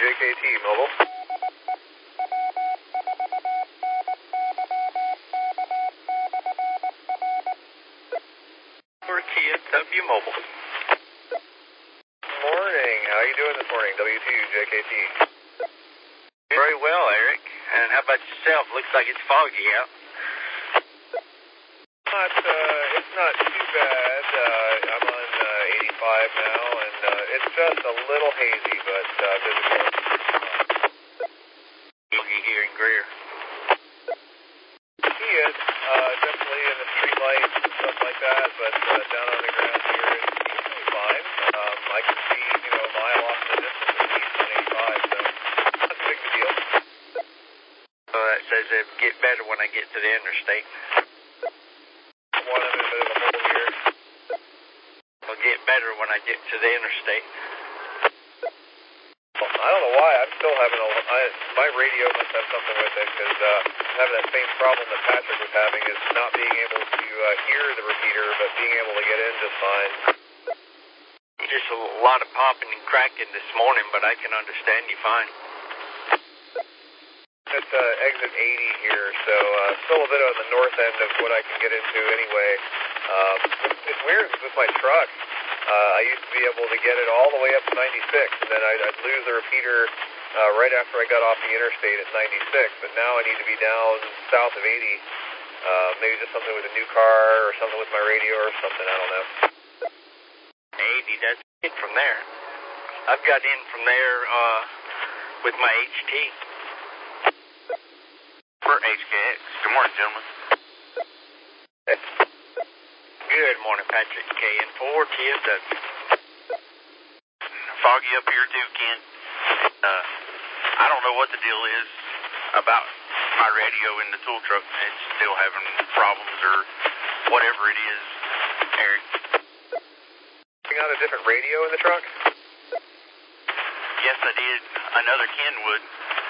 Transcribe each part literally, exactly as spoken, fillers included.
J K T Mobile. For T S W Mobile. Morning. How are you doing this morning, W two J K T? Very well, Eric. And how about yourself? Looks like it's foggy out. Not, uh, it's not too bad. Uh, I'm on uh, eighty-five now, and uh, it's just a little hazy, but uh, visibility is pretty fine. Foggy here in Greer. He is uh, definitely in the street lights and stuff like that, but uh, down on the ground here it's usually fine. Um, I can see, you know, a mile off in the distance at least on eighty-five, so not too big of a deal. So that says it'll get better when I get to the interstate. One, I'm in a bit of a hole here. It'll get better when I get to the interstate. Well, I don't know why. I'm still having a. I, my radio must have something with it because uh, I'm having that same problem that Patrick was having, is not being able to uh, hear the repeater, but being able to get in just fine. Just a lot of popping and cracking this morning, but I can understand you fine. It's uh, exit eighty here, so uh, still a bit on the north end of what I can get into anyway. Um, it's, it's weird with my truck. Uh, I used to be able to get it all the way up to ninety-six, and then I'd, I'd lose the repeater uh, right after I got off the interstate at ninety-six, but now I need to be down south of eighty. Uh, maybe just something with a new car or something with my radio or something, I don't know. eighty, that's it from there. I've got in from there uh, with my H T. For H K X. Good morning, gentlemen. Good morning, Patrick. K N four T S W. Foggy up here too, Ken. Uh, I don't know what the deal is about my radio in the tool truck. It's still having problems or whatever it is, Eric. You got a different radio in the truck? Yes, I did. Another Ken would.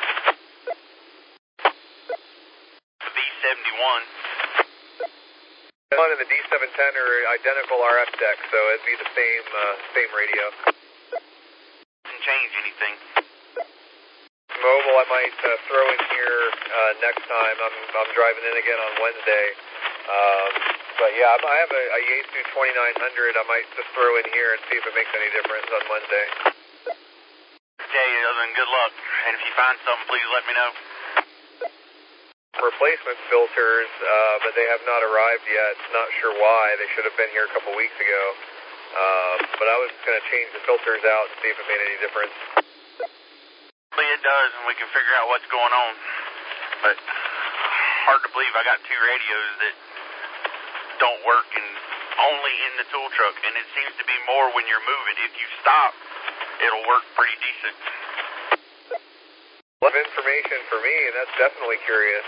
The B seventy-one. The one and the D seven ten are identical R F decks, so it'd be the same uh, same radio. Didn't change anything. Mobile, I might uh, throw in here uh, next time. I'm I'm driving in again on Wednesday. Um, but yeah, I have a, a Yaesu twenty-nine hundred. I might just throw in here and see if it makes any difference on Wednesday. Okay, other than good luck. And if you find something, please let me know. Replacement filters, uh, but they have not arrived yet. Not sure why. They should have been here a couple weeks ago. Um, but I was going to change the filters out and see if it made any difference. It does, and we can figure out what's going on. But hard to believe I got two radios that don't work and only in the tool truck. And it seems to be more when you're moving. If you stop, it'll work pretty decent. A lot of information for me, and that's definitely curious.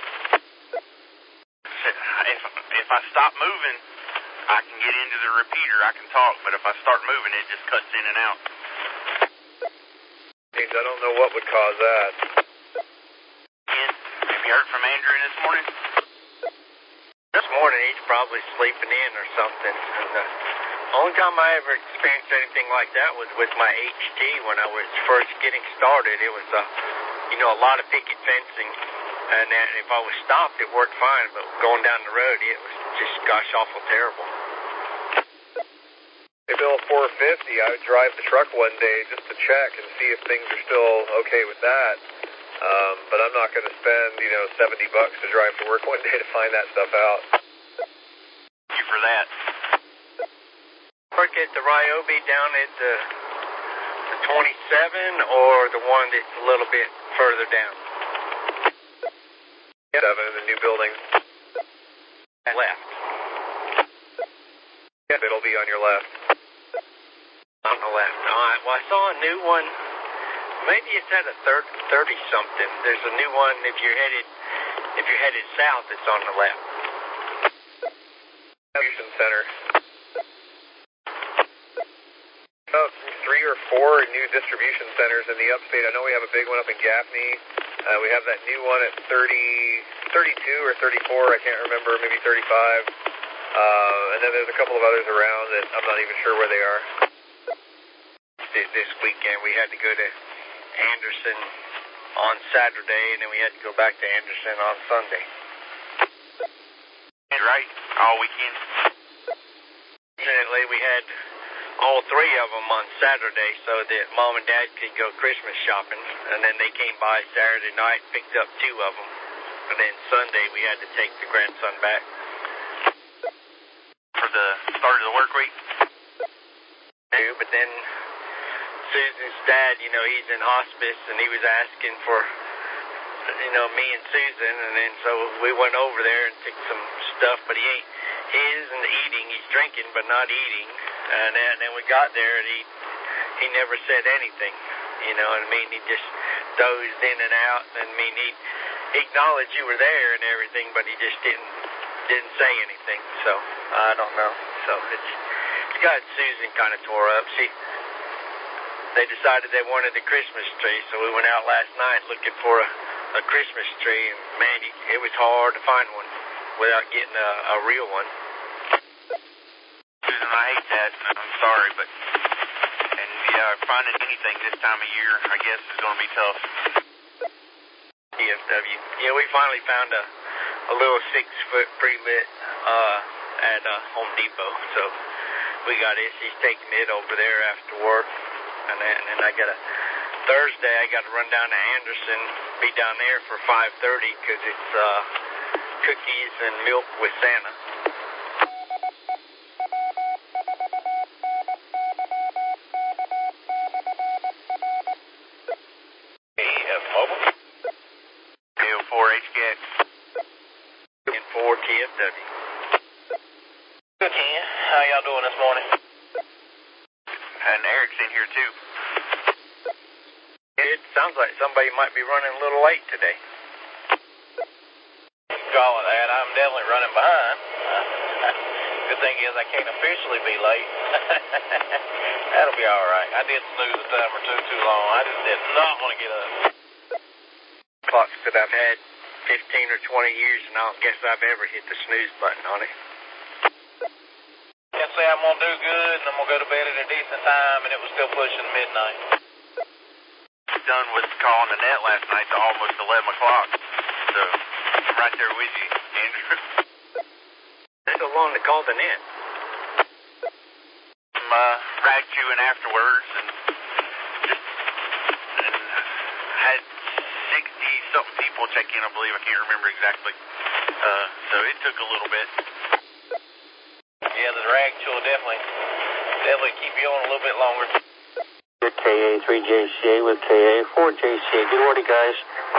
If, if I stop moving, I can get into the repeater, I can talk, but if I start moving, it just cuts in and out. I don't know what would cause that. Ken, have you heard from Andrew this morning? This morning, he's probably sleeping in or something. And the only time I ever experienced anything like that was with my H T when I was first getting started. It was, uh, you know, a lot of picket fencing. And then if I was stopped, it worked fine. But going down the road, it was just gosh awful terrible. Hey, Bill, four fifty, I would drive the truck one day just to check and see if things are still okay with that. Um, but I'm not going to spend, you know, seventy bucks to drive to work one day to find that stuff out. Thank you for that. Work at the Ryobi down at the, the twenty-seven or the one that's a little bit further down? Seven in the new building. Left. Yep, it'll be on your left. On the left. All right. Well, I saw a new one. Maybe it's at a thirty something. There's a new one if you're headed if you're headed south. It's on the left. Distribution center. About three or four new distribution centers in the upstate. I know we have a big one up in Gaffney. Uh, we have that new one at thirty, thirty-two or thirty-four. I can't remember. Maybe thirty-five. Uh, and then there's a couple of others around that I'm not even sure where they are. This weekend we had to go to Anderson on Saturday, and then we had to go back to Anderson on Sunday. Right, all weekend. Fortunately, we had all three of them on Saturday so that Mom and Dad could go Christmas shopping, and then they came by Saturday night and picked up two of them, and then Sunday we had to take the grandson back. For the start of the work week? But then Susan's dad, you know, he's in hospice, and he was asking for, you know, me and Susan, and then so we went over there and took some stuff, but he ain't, he isn't eating, he's drinking, but not eating, and then, and then we got there, and he, he never said anything, you know what I mean, he just dozed in and out, and I mean, he, he acknowledged you were there and everything, but he just didn't, didn't say anything, so, I don't know, so it's, it's got Susan kind of tore up. She, they decided they wanted the Christmas tree, so we went out last night looking for a, a Christmas tree, and man, you, it was hard to find one without getting a, a real one. Susan, I hate that. I'm sorry, but and yeah, finding anything this time of year, I guess, is going to be tough. D F W. Yeah, we finally found a, a little six-foot pre-lit uh, at uh, Home Depot, so we got it. She's taking it over there after work, and then, and then I got a Thursday. I got to run down to Anderson, be down there for five thirty because it's uh, cookies and milk with Santa. K O four H K X. And four T F W. Good, Ken. How y'all doing this morning? And Eric's in here too. It sounds like somebody might be running a little late today. Call it that. I'm definitely running behind. Good thing is I can't officially be late. That'll be all right. I did snooze a time or two too long. I just did not want to get up. Clocks that I've had fifteen or twenty years, and I don't guess I've ever hit the snooze button on it. Can't say I'm going to do good, and I'm going to go to bed at a decent time, and it was still pushing midnight. Done with calling the net last night to almost eleven o'clock. So I'm right there with you, Andrew. It's so long to call the net. I'm uh, rag chewing afterwards, and just and had sixty something people check in. I believe, I can't remember exactly. Uh, so it took a little bit. Yeah, the rag chill definitely, definitely keep you on a little bit longer. K A three J C A with K A four J C A. Good morning, guys.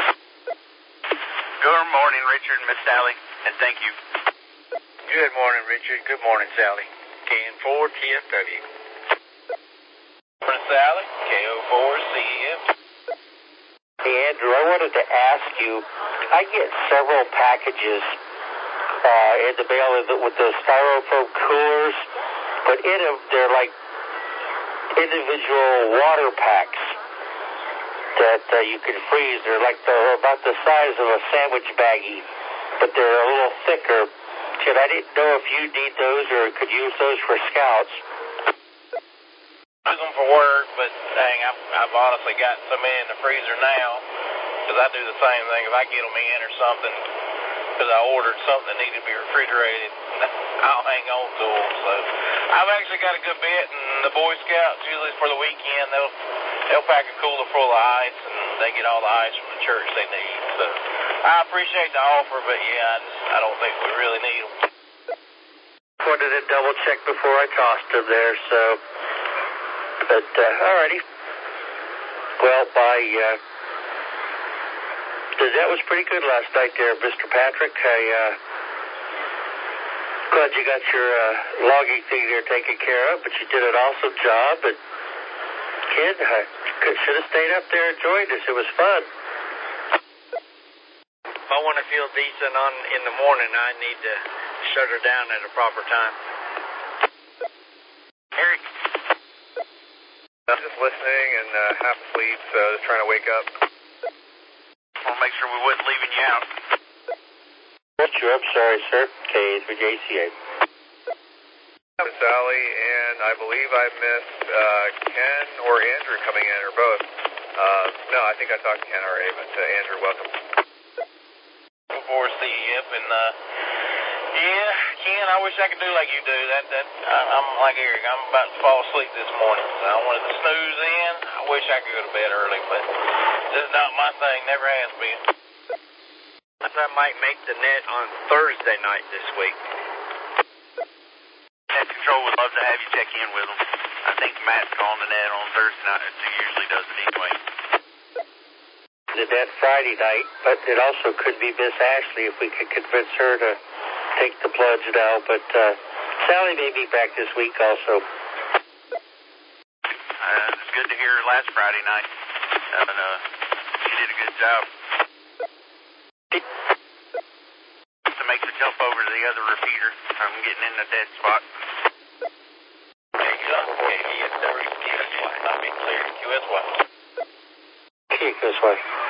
Good morning, Richard and Miss Sally, and thank you. Good morning, Richard. Good morning, Sally. K N four T F W. Good morning, Sally. K O four C E F. Hey, Andrew, I wanted to ask you, I get several packages uh, in the mail with the styrofoam coolers, but in them, they're like individual water packs that uh, you can freeze. They're like the, about the size of a sandwich baggie, but they're a little thicker. Should I didn't know if you need those or could use those for scouts. Use them for work, but dang, I've, I've honestly got so many in the freezer now because I do the same thing. If I get them in or something, because I ordered something that needed to be refrigerated, I'll hang on to them. So I've actually got a good bit, and the Boy Scouts, usually for the weekend, they'll they'll pack a cooler full of ice, and they get all the ice from the church they need. So I appreciate the offer, but yeah, I, just, I don't think we really need them. Wanted to double check before I tossed them there, so, but uh, alrighty. Well, by, uh, that was pretty good last night there, Mister Patrick. I, uh, glad you got your uh, logging thing there taken care of, but you did an awesome job. And kid, I should have stayed up there and joined us. It was fun. If I want to feel decent on in the morning, I need to shut her down at a proper time. Eric? I'm just listening and uh, half asleep, so just trying to wake up. I want to make sure we wasn't leaving you out. Sure, I'm sorry, sir. K A three J C A. I'm Sally, and I believe I missed uh, Ken or Andrew coming in, or both. Uh, no, I think I talked to Ken already, but uh, Andrew, welcome. Looking forward to see you, yep, and uh, yeah, Ken, I wish I could do like you do. That that I, I'm like Eric. I'm about to fall asleep this morning. So I wanted to snooze in. I wish I could go to bed early, but this is not my thing. Never has been. I might make the net on Thursday night this week. Net Control would love to have you check in with them. I think Matt's calling the net on Thursday night. He usually does it anyway. The net Friday night, but it also could be Miss Ashley if we could convince her to take the plunge now. But uh, Sally may be back this week also. Uh, it's good to hear her last Friday night. And, uh, she did a good job. To make the jump over to the other repeater. I'm getting in the dead spot. Hey, John, K D S W, Q S Y, not being clear. Q S Y. Q S Y.